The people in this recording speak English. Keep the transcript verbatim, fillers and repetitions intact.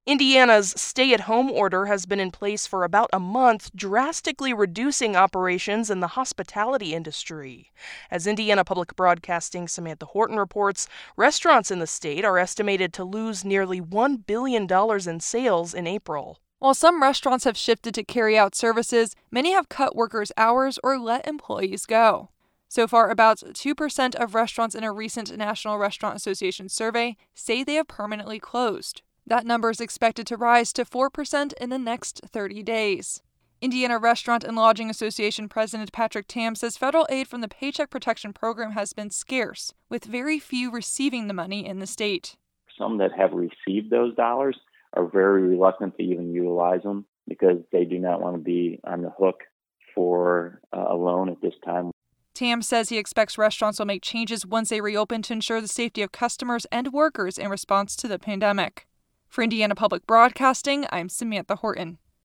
Indiana's stay-at-home order has been in place for about a month, drastically reducing operations in the hospitality industry. As Indiana Public Broadcasting's Samantha Horton reports, restaurants in the state are estimated to lose nearly one billion dollars in sales in April. While some restaurants have shifted to carry-out services, many have cut workers' hours or let employees go. So far, about two percent of restaurants in a recent National Restaurant Association survey say they have permanently closed. That number is expected to rise to four percent in the next thirty days. Indiana Restaurant and Lodging Association President Patrick Tam says federal aid from the Paycheck Protection Program has been scarce, with very few receiving the money in the state. Some that have received those dollars are very reluctant to even utilize them because they do not want to be on the hook for uh, a loan at this time. Tam says he expects restaurants will make changes once they reopen to ensure the safety of customers and workers in response to the pandemic. For Indiana Public Broadcasting, I'm Samantha Horton.